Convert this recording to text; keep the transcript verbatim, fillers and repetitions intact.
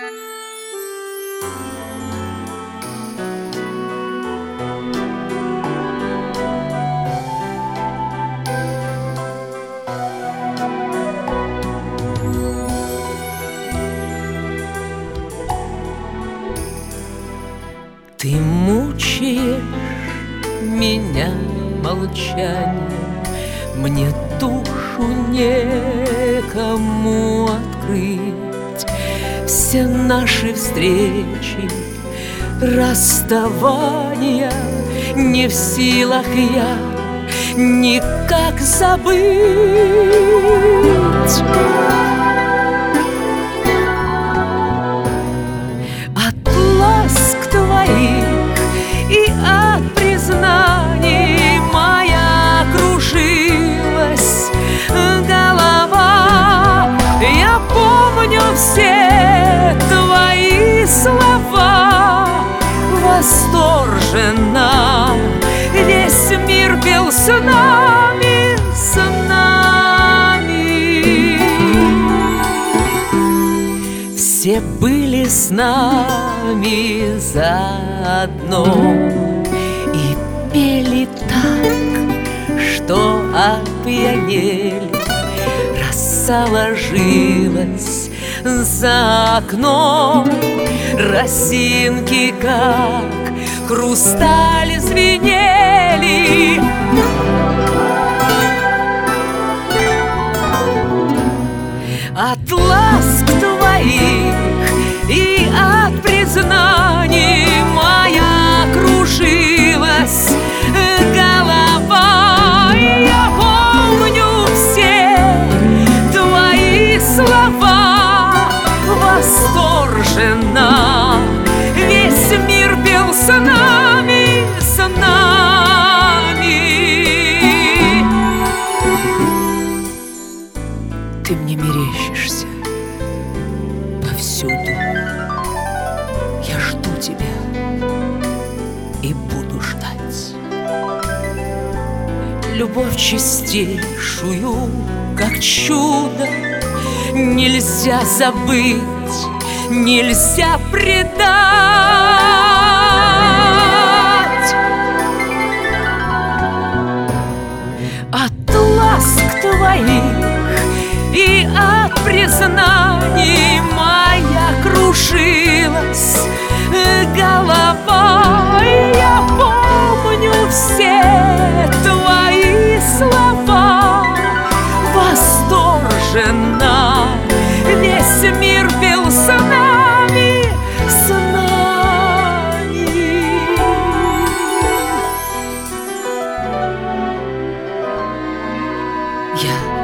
Ты мучаешь меня молчанием, мне душу некому открыть. Все наши встречи, расставания не в силах я никак забыть. От ласк твоих и от признаний моя кружилась голова. Я помню все твои слова восторженно, весь мир пел с нами, с нами. Все были с нами заодно и пели так, что опьянели. Роса ложилась за окном, росинки, как хрусталь, звенели. От ласк твоих и от признаний моя кружилась голова. Я помню все твои слова восторженно, весь мир пел с нами, с нами. Ты мне мерещишься повсюду. Я жду тебя и буду ждать. Любовь чистейшую, как чудо, нельзя забыть, нельзя предать. От ласк твоих и от признаний моя кружилась голова. Я помню все твои слова восторженно, весь мир пел с нами, с нами. Я